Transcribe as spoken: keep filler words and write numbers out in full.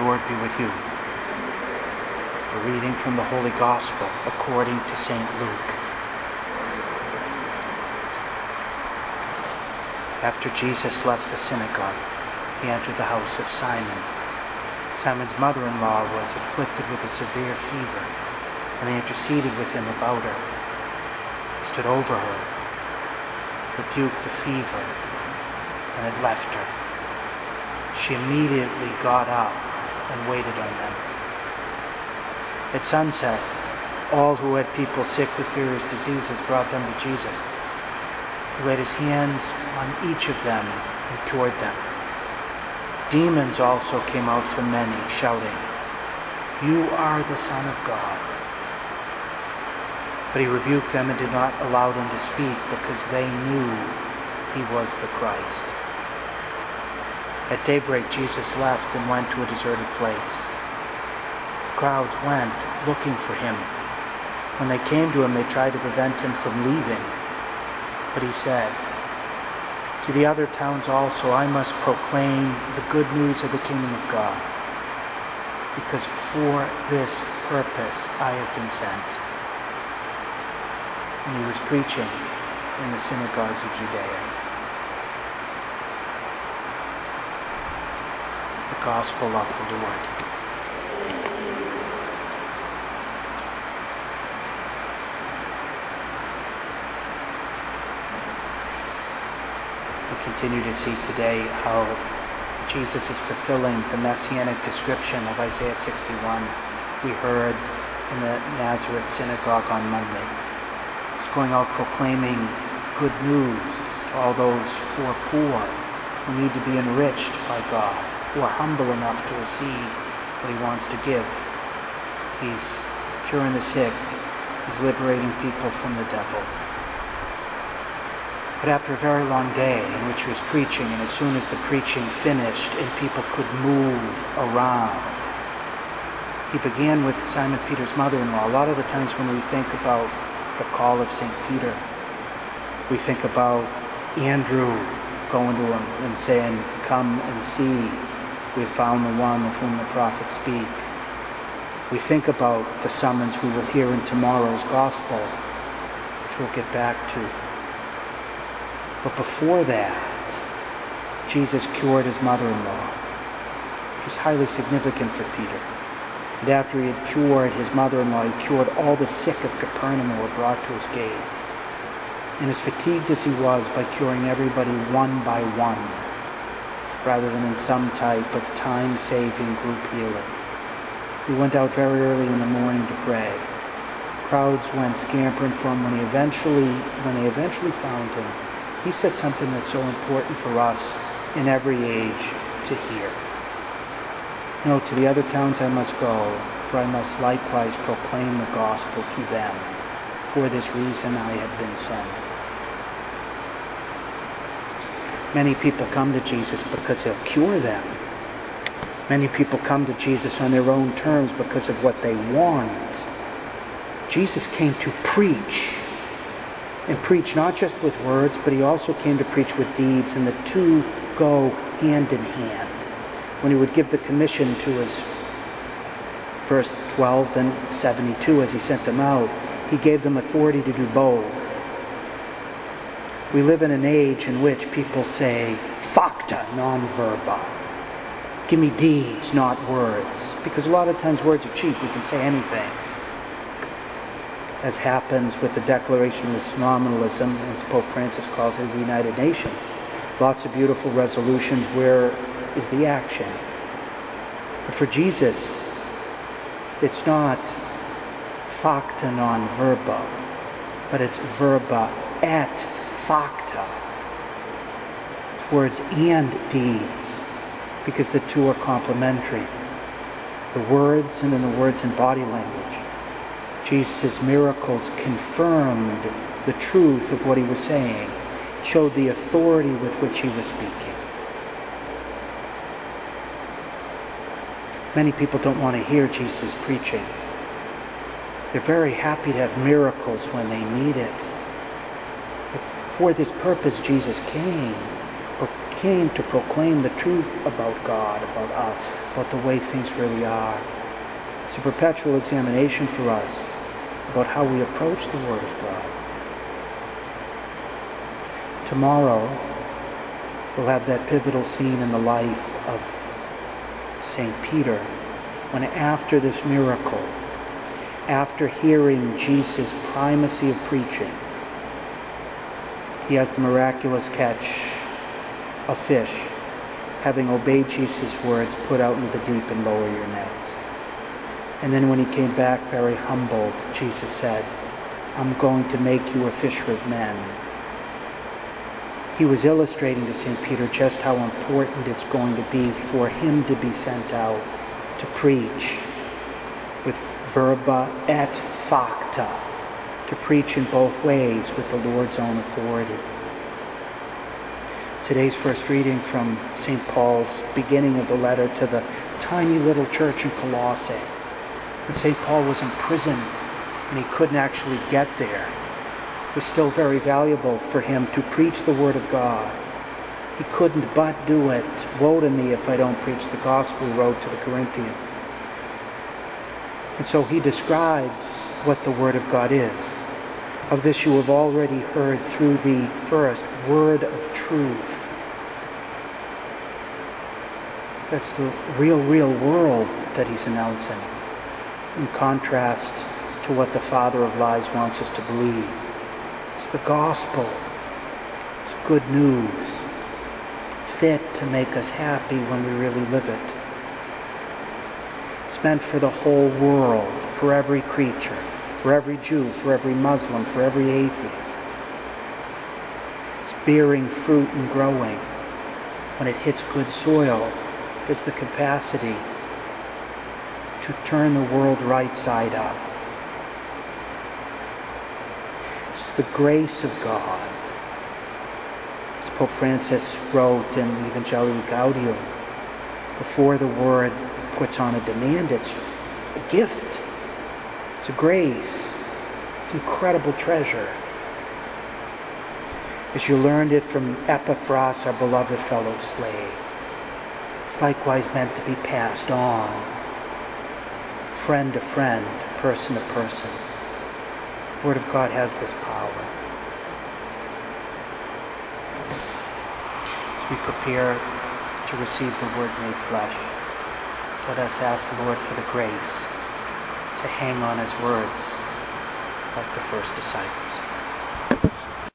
Lord be with you. A reading from the Holy Gospel according to Saint Luke. After Jesus left the synagogue, he entered the house of Simon. Simon's mother-in-law was afflicted with a severe fever, and they interceded with him about her. He stood over her, rebuked the fever, and it left her. She immediately got up and waited on them. At sunset, all who had people sick with various diseases brought them to Jesus. He laid his hands on each of them and cured them. Demons also came out from many, shouting, "You are the Son of God." But he rebuked them and did not allow them to speak, because they knew he was the Christ. At daybreak, Jesus left and went to a deserted place. Crowds went looking for him. When they came to him, they tried to prevent him from leaving. But he said, "To the other towns also I must proclaim the good news of the kingdom of God, because for this purpose I have been sent." And he was preaching in the synagogues of Judea. The Gospel of the Lord. We continue to see today how Jesus is fulfilling the messianic description of Isaiah sixty-one we heard in the Nazareth synagogue on Monday. He's going out proclaiming good news to all those who are poor, who need to be enriched by God, who are humble enough to receive what he wants to give. He's curing the sick. He's liberating people from the devil. But after a very long day in which he was preaching, and as soon as the preaching finished and people could move around, he began with Simon Peter's mother-in-law. A lot of the times when we think about the call of Saint Peter, we think about Andrew going to him and saying, "Come and see, we have found the one of whom the prophets speak." We think about the summons we will hear in tomorrow's Gospel, which we'll get back to. But before that, Jesus cured his mother-in-law, which is highly significant for Peter. And after he had cured his mother-in-law, he cured all the sick of Capernaum who were brought to his gate. And as fatigued as he was by curing everybody one by one, rather than in some type of time-saving group healing, he went out very early in the morning to pray. Crowds went scampering for him. When he eventually, when they eventually found him, he said something that's so important for us in every age to hear. "No, to the other towns I must go, for I must likewise proclaim the gospel to them. For this reason I have been sent." Many people come to Jesus because he'll cure them. Many people come to Jesus on their own terms because of what they want. Jesus came to preach. And preach not just with words, but he also came to preach with deeds, and the two go hand in hand. When he would give the commission to his first twelve, then seventy-two as he sent them out, he gave them authority to do both. We live in an age in which people say, "Facta, non verba." Give me deeds, not words. Because a lot of times words are cheap. We can say anything. As happens with the Declaration of Nominalism, as Pope Francis calls it, the United Nations. Lots of beautiful resolutions. Where is the action? But for Jesus, it's not facta non verba, but it's verba et facta. It's words and deeds, because the two are complementary. The words and then the words in body language. Jesus' miracles confirmed the truth of what he was saying, showed the authority with which he was speaking. Many people don't want to hear Jesus preaching. They're very happy to have miracles when they need it. But for this purpose Jesus came, came to proclaim the truth about God, about us, about the way things really are. It's a perpetual examination for us about how we approach the Word of God. Tomorrow, we'll have that pivotal scene in the life of Saint Peter, when after this miracle, after hearing Jesus' primacy of preaching, he has the miraculous catch of fish, having obeyed Jesus' words, put out into the deep and lower your nets. And then when he came back very humbled, Jesus said, I'm going to make you a fisher of men. He was illustrating to Saint Peter just how important it's going to be for him to be sent out to preach with verba et facta, to preach in both ways with the Lord's own authority. Today's first reading from Saint Paul's beginning of the letter to the tiny little church in Colossae. When Saint Paul was in prison and he couldn't actually get there, it was still very valuable for him to preach the Word of God. He couldn't but do it. Woe to me if I don't preach the gospel, he wrote to the Corinthians. And so he describes what the Word of God is. Of this you have already heard through the first word of truth. That's the real, real world that he's announcing, in contrast to what the father of lies wants us to believe. It's the gospel. It's good news, fit to make us happy when we really live it. It's meant for the whole world, for every creature, for every Jew, for every Muslim, for every atheist. It's bearing fruit and growing. When it hits good soil, it's the capacity to turn the world right side up. It's the grace of God. As Pope Francis wrote in Evangelii Gaudium, before the Word puts on a demand, it's a gift. It's a grace. It's incredible treasure. As you learned it from Epaphras, our beloved fellow slave, it's likewise meant to be passed on, friend to friend, person to person. The Word of God has this power. As we prepare to receive the Word made flesh, let us ask the Lord for the grace to hang on His words like the first disciple.